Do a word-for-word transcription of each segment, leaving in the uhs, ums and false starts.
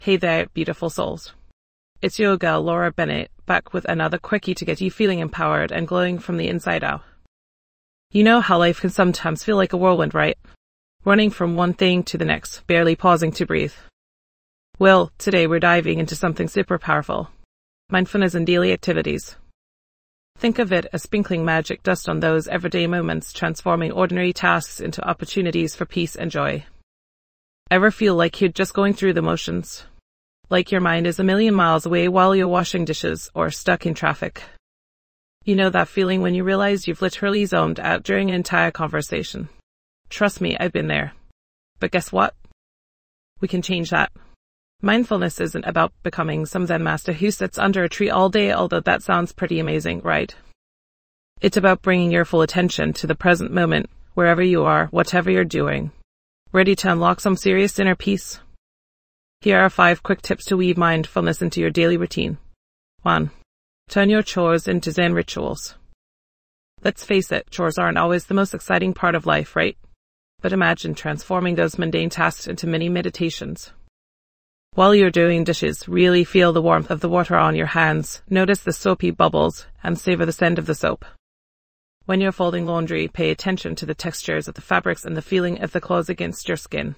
Hey there, beautiful souls. It's your girl, Laura Bennett, back with another quickie to get you feeling empowered and glowing from the inside out. You know how life can sometimes feel like a whirlwind, right? Running from one thing to the next, barely pausing to breathe. Well, today we're diving into something super powerful. Mindfulness in daily activities. Think of it as sprinkling magic dust on those everyday moments, transforming ordinary tasks into opportunities for peace and joy. Ever feel like you're just going through the motions? Like your mind is a million miles away while you're washing dishes or stuck in traffic? You know that feeling when you realize you've literally zoned out during an entire conversation? Trust me, I've been there. But guess what? We can change that. Mindfulness isn't about becoming some Zen master who sits under a tree all day, although that sounds pretty amazing, right? It's about bringing your full attention to the present moment, wherever you are, whatever you're doing. Ready to unlock some serious inner peace? Here are five quick tips to weave mindfulness into your daily routine. one. Turn your chores into Zen rituals. Let's face it, chores aren't always the most exciting part of life, right? But imagine transforming those mundane tasks into mini meditations. While you're doing dishes, really feel the warmth of the water on your hands, notice the soapy bubbles, and savor the scent of the soap. When you're folding laundry, pay attention to the textures of the fabrics and the feeling of the clothes against your skin.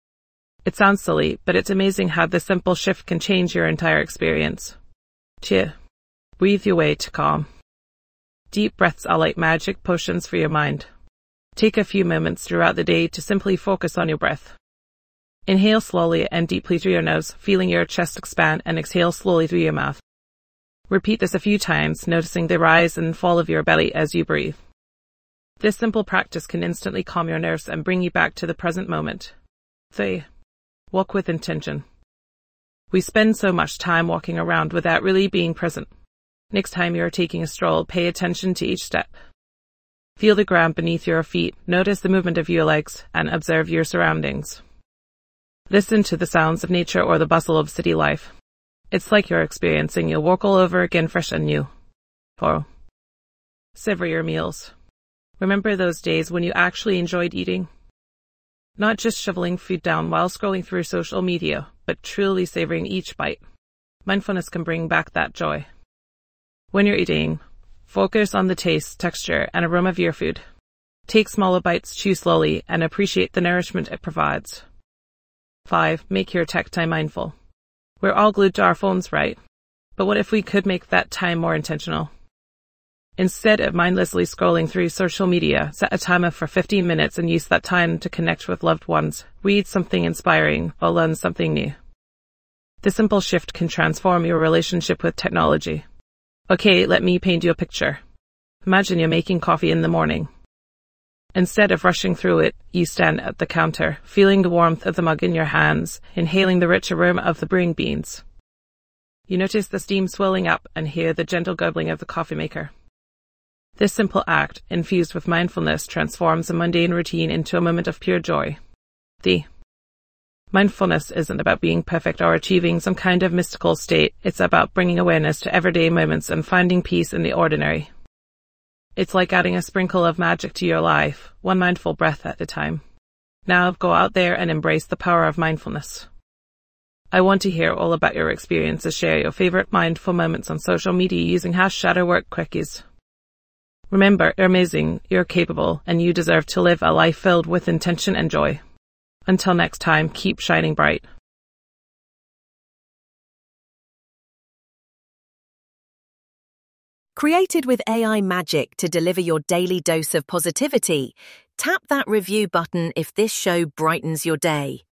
It sounds silly, but it's amazing how this simple shift can change your entire experience. two. Breathe your way to calm. Deep breaths are like magic potions for your mind. Take a few moments throughout the day to simply focus on your breath. Inhale slowly and deeply through your nose, feeling your chest expand, and exhale slowly through your mouth. Repeat this a few times, noticing the rise and fall of your belly as you breathe. This simple practice can instantly calm your nerves and bring you back to the present moment. three. Walk with intention. We spend so much time walking around without really being present. Next time you're taking a stroll, pay attention to each step. Feel the ground beneath your feet, notice the movement of your legs, and observe your surroundings. Listen to the sounds of nature or the bustle of city life. It's like you're experiencing your walk all over again, fresh and new. four. Savor your meals. Remember those days when you actually enjoyed eating? Not just shoveling food down while scrolling through social media, but truly savoring each bite. Mindfulness can bring back that joy. When you're eating, focus on the taste, texture, and aroma of your food. Take smaller bites, chew slowly, and appreciate the nourishment it provides. five. Make your tech time mindful. We're all glued to our phones, right? But what if we could make that time more intentional? Instead of mindlessly scrolling through social media, set a timer for fifteen minutes and use that time to connect with loved ones, read something inspiring, or learn something new. This simple shift can transform your relationship with technology. Okay, let me paint you a picture. Imagine you're making coffee in the morning. Instead of rushing through it, you stand at the counter, feeling the warmth of the mug in your hands, inhaling the rich aroma of the brewing beans. You notice the steam swelling up and hear the gentle gurgling of the coffee maker. This simple act, infused with mindfulness, transforms a mundane routine into a moment of pure joy. The Mindfulness isn't about being perfect or achieving some kind of mystical state. It's about bringing awareness to everyday moments and finding peace in the ordinary. It's like adding a sprinkle of magic to your life, one mindful breath at a time. Now go out there and embrace the power of mindfulness. I want to hear all about your experiences. Share your favorite mindful moments on social media using hash ShadowWorkQuickies. Remember, you're amazing, you're capable, and you deserve to live a life filled with intention and joy. Until next time, keep shining bright. Created with A I magic to deliver your daily dose of positivity, tap that review button if this show brightens your day.